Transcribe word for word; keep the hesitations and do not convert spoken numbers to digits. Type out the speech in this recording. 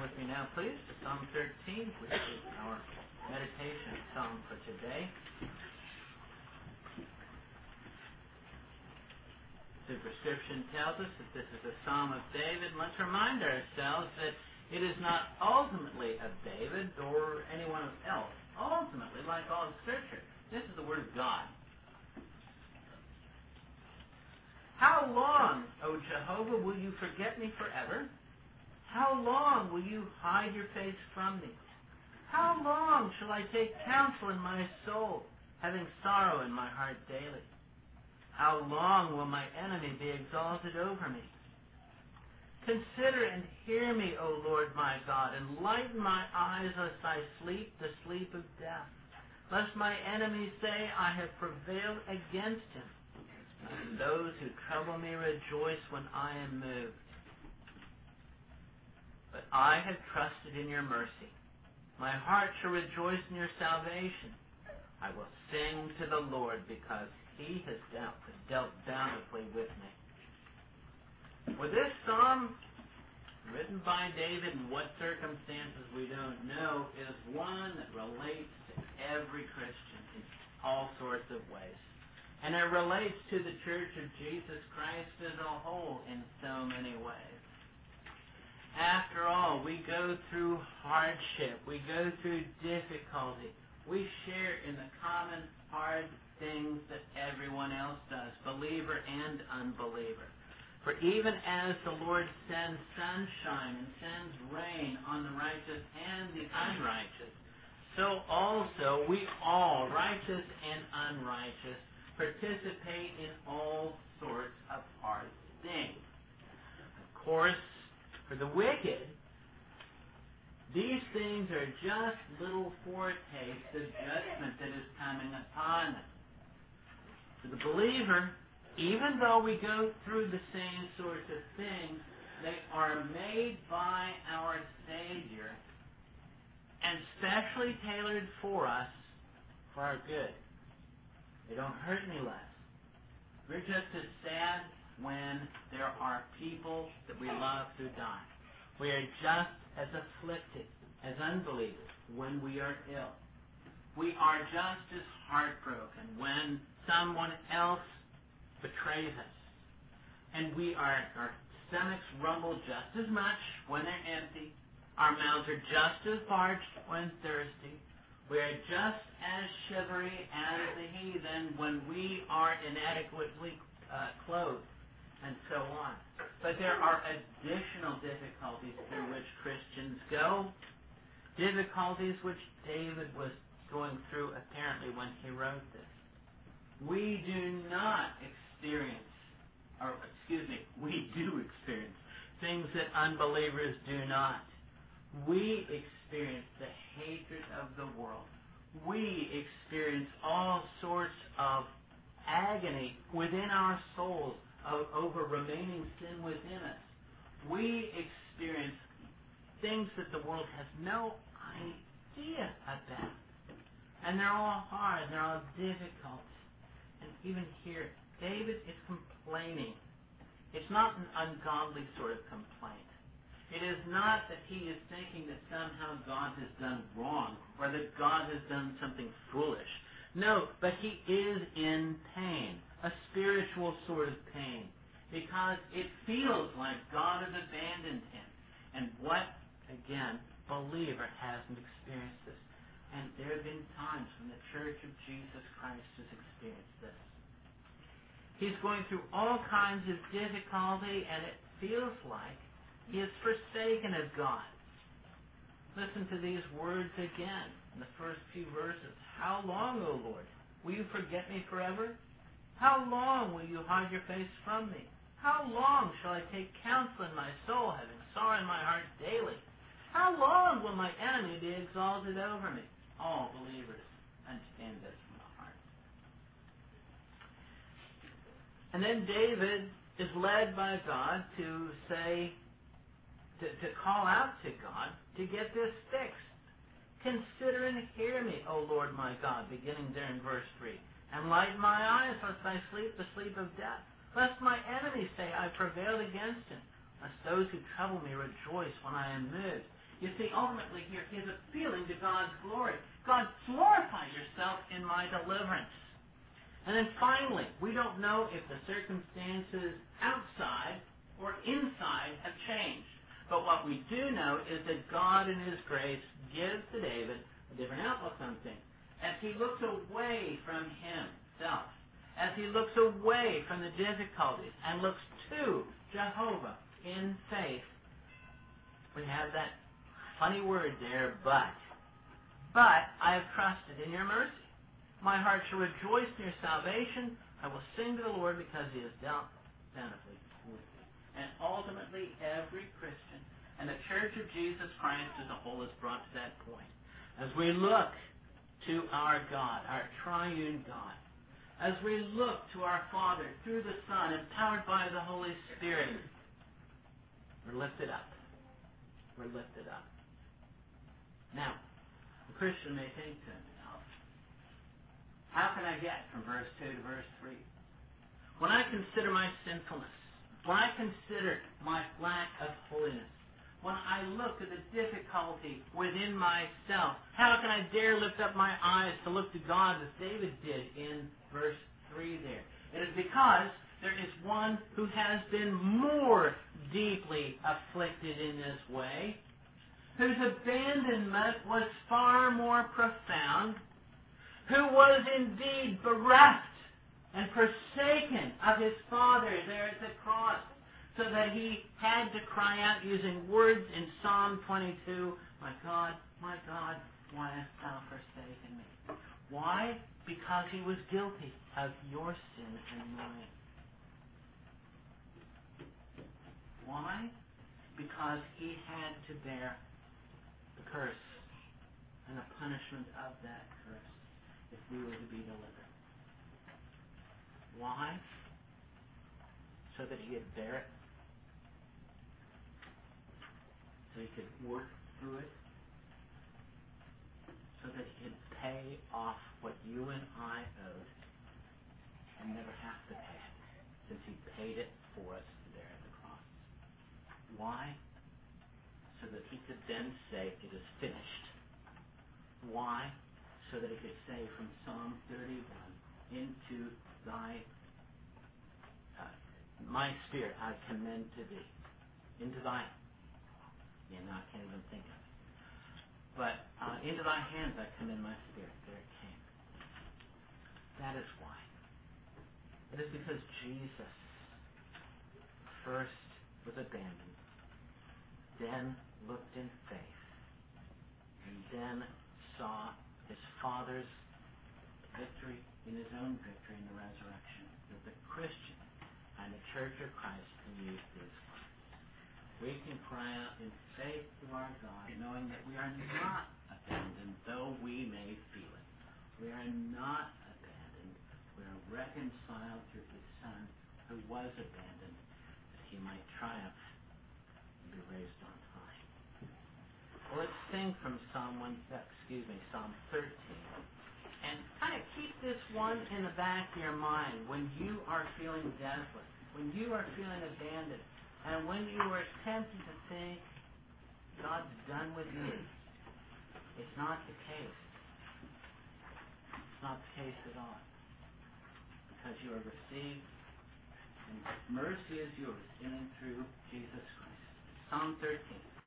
with me now, please, to Psalm thirteen, which is our meditation psalm for today. The superscription tells us that this is a psalm of David. Let's remind ourselves that it is not ultimately of David or anyone else. Ultimately, like all of Scripture, this is the Word of God. How long, O Jehovah, will you forget me forever? How long will you hide your face from me? How long shall I take counsel in my soul, having sorrow in my heart daily? How long will my enemy be exalted over me? Consider and hear me, O Lord my God, and lighten my eyes lest I sleep the sleep of death, lest my enemies say, I have prevailed against him. And those who trouble me rejoice when I am moved. But I have trusted in your mercy. My heart shall rejoice in your salvation. I will sing to the Lord because he has dealt, dealt bountifully with me. For this psalm, written by David in what circumstances we don't know, is one that relates to every Christian in all sorts of ways. And it relates to the Church of Jesus Christ as a whole in so many ways. After all, we go through hardship. We go through difficulty. We share in the common hard things that everyone else does, believer and unbeliever. For even as the Lord sends sunshine and sends rain on the righteous and the unrighteous, so also we all, righteous and unrighteous, participate in all sorts of hard things. Of course, for the wicked, these things are just little foretastes of judgment that is coming upon them. For the believer, even though we go through the same sorts of things, they are made by our Savior and specially tailored for us for our good. They don't hurt any less. We're just as sad when there are people that we love who die. We are just as afflicted as unbelievers when we are ill. We are just as heartbroken when someone else betrays us. And we are, our stomachs rumble just as much when they're empty. Our mouths are just as parched when thirsty. We are just as shivery as the heathen when we are inadequately uh, clothed, and so on. But there are additional difficulties through which Christians go, difficulties which David was going through apparently when he wrote this. We do not experience, or excuse me, we do experience things that unbelievers do not. We experience the hatred of the world. We experience all sorts of agony within our souls of, over remaining sin within us. We experience things that the world has no idea about. And they're all hard, they're all difficult. And even here, David is complaining. It's not an ungodly sort of complaint. It is not that he is thinking that somehow God has done wrong or that God has done something foolish. No, but he is in pain, a spiritual sort of pain, because it feels like God has abandoned him. And what, again, believer hasn't experienced this? And there have been times when the Church of Jesus Christ has experienced this. He's going through all kinds of difficulty, and it feels like he is forsaken of God. Listen to these words again in the first few verses. How long, O Lord, will you forget me forever? How long will you hide your face from me? How long shall I take counsel in my soul, having sorrow in my heart daily? How long will my enemy be exalted over me? All believers understand this from the heart. And then David is led by God to say, To, to call out to God to get this fixed. Consider and hear me, O Lord my God, beginning there in verse three. And lighten my eyes, lest I sleep the sleep of death. Lest my enemies say, I prevailed against him. Lest those who trouble me rejoice when I am moved. You see, ultimately here, he is appealing to God's glory. God, glorify yourself in my deliverance. And then finally, we don't know if the circumstances outside or inside have changed. But what we do know is that God in his grace gives to David a different outlook on things. As he looks away from himself, as he looks away from the difficulties and looks to Jehovah in faith, we have that funny word there, but. But I have trusted in your mercy. My heart shall rejoice in your salvation. I will sing to the Lord because he has dealt bountifully with me. And ultimately, every Christian and the Church of Jesus Christ as a whole is brought to that point. As we look to our God, our triune God, as we look to our Father through the Son, empowered by the Holy Spirit, we're lifted up. We're lifted up. Now, the Christian may think to himself, how can I get from verse two to verse three? When I consider my sinfulness, when I consider my lack of holiness, when I look at the difficulty within myself, how can I dare lift up my eyes to look to God as David did in verse three there? It is because there is one who has been more deeply afflicted in this way, whose abandonment was far more profound, who was indeed bereft and forsaken of his Father there at the cross, so that he had to cry out using words in Psalm twenty-two, my God, my God, why hast thou forsaken me? Why? Because he was guilty of your sin and mine. Why? Because he had to bear the curse and the punishment of that curse if we were to be delivered. Why? So that he could bear it, so he could work through it, so that he could pay off what you and I owed and never have to pay it, since he paid it for us there at the cross. Why? So that he could then say, it is finished. Why? So that he could say from Psalm thirty-one, into thy, uh, my spirit I commend to thee. Into thy, yeah, no, I can't even think of it. But uh, into thy hands I commend my spirit. There it came. That is why. It is because Jesus first was abandoned, then looked in faith, and then saw his Father's victory in his own victory in the resurrection, that the Christian and the Church of Christ can use these words. We can cry out in faith to our God, knowing that we are not abandoned, though we may feel it. We are not abandoned. We are reconciled through his Son, who was abandoned, that he might triumph and be raised on high. Well, let's sing from Psalm one, excuse me, Psalm thirteen. And kind of keep this one in the back of your mind when you are feeling desolate, when you are feeling abandoned, and when you are tempted to think, God's done with me. It's not the case. It's not the case at all. Because you are received, and mercy is yours in and through Jesus Christ. Psalm thirteen.